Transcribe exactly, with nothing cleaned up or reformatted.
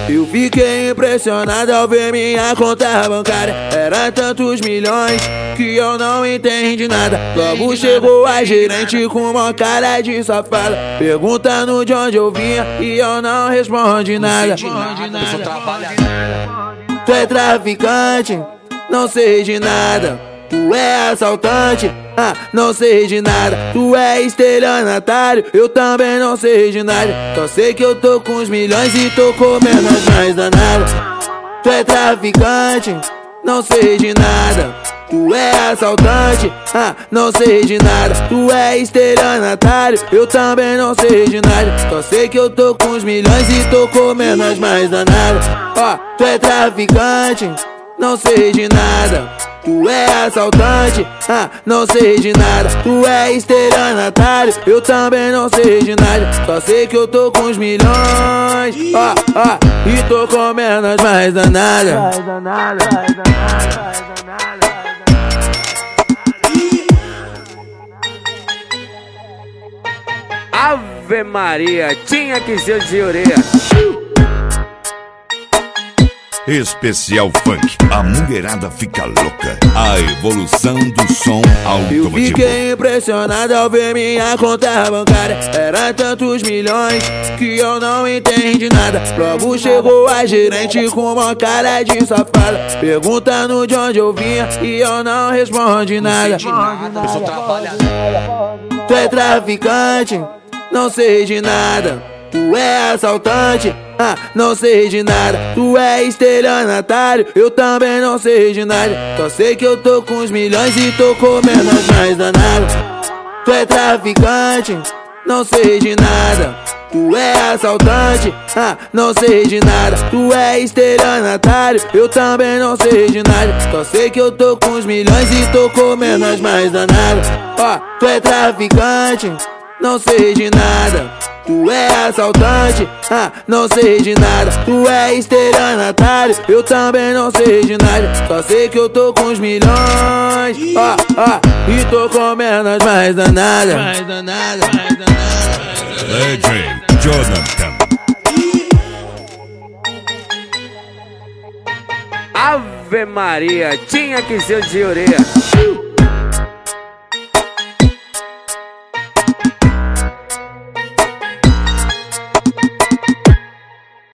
Eu fiquei impressionado ao ver minha conta bancária. Era tantos milhões que eu não entendi nada. Logo chegou a gerente com uma cara de safada, perguntando de onde eu vinha e eu não respondi nada. Tu é traficante, não sei de nada. Tu é assaltante, ah, não sei de nada. Tu é estelionatário, eu também não sei de nada. Só sei que eu tô com os milhões e tô comendo as mais danadas. Tu é traficante, não sei de nada. Tu é assaltante, ah, não sei de nada. Tu é estelionatário, eu também não sei de nada. Só sei que eu tô com os milhões e tô comendo as mais danadas. Ó, tu é traficante, não sei de nada. Tu é assaltante, ah, não sei de nada. Tu é estelionatário, eu também não sei de nada. Só sei que eu tô com os milhões, ó, ó, e tô comendo as mais danadas. Ave Maria, tinha que ser de orelha. Especial Funk, a mulherada fica louca. A evolução do som Eu automotivo. fiquei impressionado ao ver minha conta bancária. Era tantos milhões que eu não entendi nada. Logo chegou a gerente com uma cara de safada, perguntando de onde eu vinha e eu não respondi nada. Tu é traficante, não sei de nada. Tu é assaltante, ah, não sei de nada. Tu é estelionatário, eu também não sei de nada. Só sei que eu tô com os milhões e tô comendo as mais danadas. Tu é traficante, não sei de nada. Tu é assaltante, ah, não sei de nada. Tu é estelionatário, eu também não sei de nada. Só sei que eu tô com os milhões e tô comendo as mais danadas. Ó, tu é traficante, não sei de nada. Tu é assaltante, ah, não sei de nada. Tu é estelionatário, eu também não sei de nada. Só sei que eu tô com os milhões, ó, ó, e tô comendo as mais danadas. Mais danadas, mais danadas. Legend Jonathan. Ave Maria, tinha que ser de orelha.